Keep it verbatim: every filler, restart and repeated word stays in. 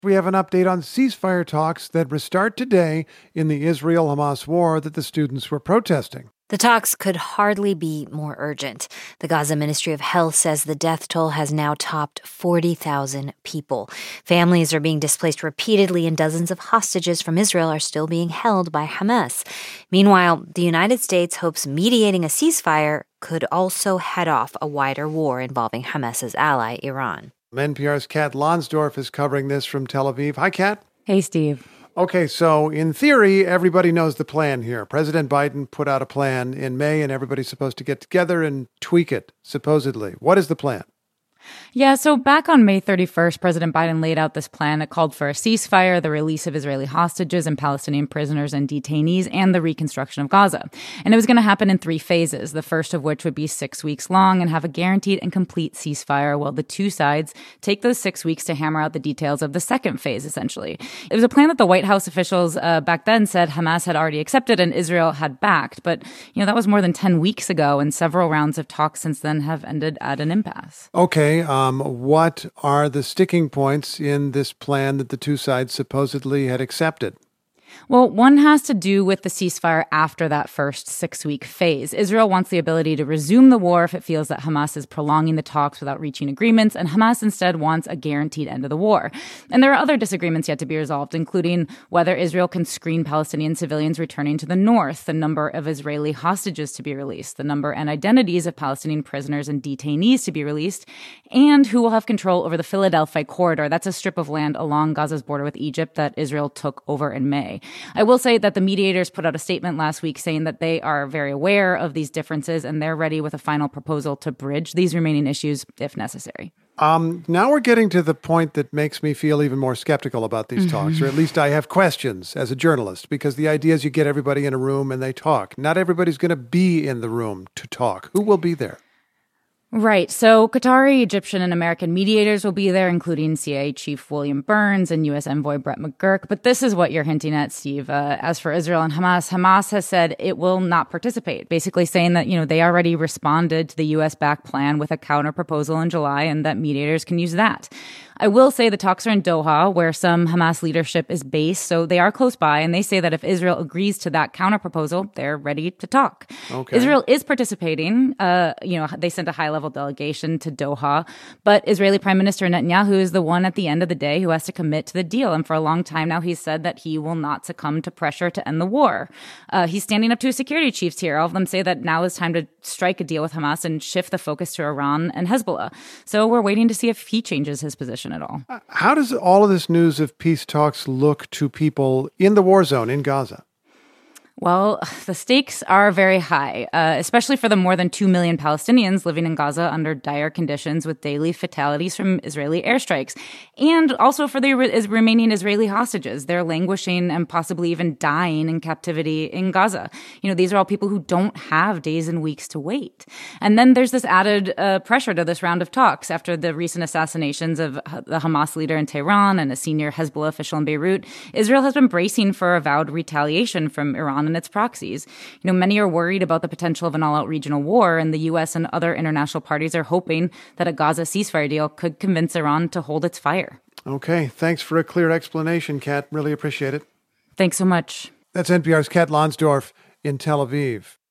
We have an update on ceasefire talks that restart today in the Israel-Hamas war that the students were protesting. The talks could hardly be more urgent. The Gaza Ministry of Health says the death toll has now topped forty thousand people. Families are being displaced repeatedly, and dozens of hostages from Israel are still being held by Hamas. Meanwhile, the United States hopes mediating a ceasefire could also head off a wider war involving Hamas's ally, Iran. N P R's Kat Lonsdorf is covering this from Tel Aviv. Hi, Kat. Hey, Steve. Okay, so in theory, everybody knows the plan here. President Biden put out a plan in May, and everybody's supposed to get together and tweak it, supposedly. What is the plan? Yeah, so back on May thirty-first, President Biden laid out this plan that called for a ceasefire, the release of Israeli hostages and Palestinian prisoners and detainees, and the reconstruction of Gaza. And it was going to happen in three phases, the first of which would be six weeks long and have a guaranteed and complete ceasefire, while the two sides take those six weeks to hammer out the details of the second phase, essentially. It was a plan that the White House officials uh, back then said Hamas had already accepted and Israel had backed. But, you know, that was more than ten weeks ago, and several rounds of talks since then have ended at an impasse. Okay. Um, what are the sticking points in this plan that the two sides supposedly had accepted? Well, one has to do with the ceasefire after that first six-week phase. Israel wants the ability to resume the war if it feels that Hamas is prolonging the talks without reaching agreements, and Hamas instead wants a guaranteed end of the war. And there are other disagreements yet to be resolved, including whether Israel can screen Palestinian civilians returning to the north, the number of Israeli hostages to be released, the number and identities of Palestinian prisoners and detainees to be released, and who will have control over the Philadelphia corridor. That's a strip of land along Gaza's border with Egypt that Israel took over in May. I will say that the mediators put out a statement last week saying that they are very aware of these differences and they're ready with a final proposal to bridge these remaining issues if necessary. Um, now we're getting to the point that makes me feel even more skeptical about these mm-hmm. talks, or at least I have questions as a journalist, because the idea is you get everybody in a room and they talk. Not everybody's going to be in the room to talk. Who will be there? Right. So Qatari, Egyptian, and American mediators will be there, including C I A Chief William Burns and U S Envoy Brett McGurk. But this is what you're hinting at, Steve. Uh, as for Israel and Hamas, Hamas has said it will not participate, basically saying that, you know, they already responded to the U S-backed plan with a counter proposal in July and that mediators can use that. I will say the talks are in Doha, where some Hamas leadership is based, so they are close by, and they say that if Israel agrees to that counterproposal, they're ready to talk. Okay. Israel is participating. Uh, you know, they sent a high-level delegation to Doha, but Israeli Prime Minister Netanyahu is the one at the end of the day who has to commit to the deal, and for a long time now, he's said that he will not succumb to pressure to end the war. Uh, he's standing up to his security chiefs here. All of them say that now is time to strike a deal with Hamas and shift the focus to Iran and Hezbollah. So we're waiting to see if he changes his position at all. How does all of this news of peace talks look to people in the war zone in Gaza? Well, the stakes are very high, uh, especially for the more than two million Palestinians living in Gaza under dire conditions with daily fatalities from Israeli airstrikes. And also for the re- remaining Israeli hostages. They're languishing and possibly even dying in captivity in Gaza. You know, these are all people who don't have days and weeks to wait. And then there's this added uh, pressure to this round of talks after the recent assassinations of the Hamas leader in Tehran and a senior Hezbollah official in Beirut. Israel has been bracing for avowed retaliation from Iran and its proxies. You know, many are worried about the potential of an all-out regional war, and the U S and other international parties are hoping that a Gaza ceasefire deal could convince Iran to hold its fire. Okay, thanks for a clear explanation, Kat. Really appreciate it. Thanks so much. That's N P R's Kat Lonsdorf in Tel Aviv.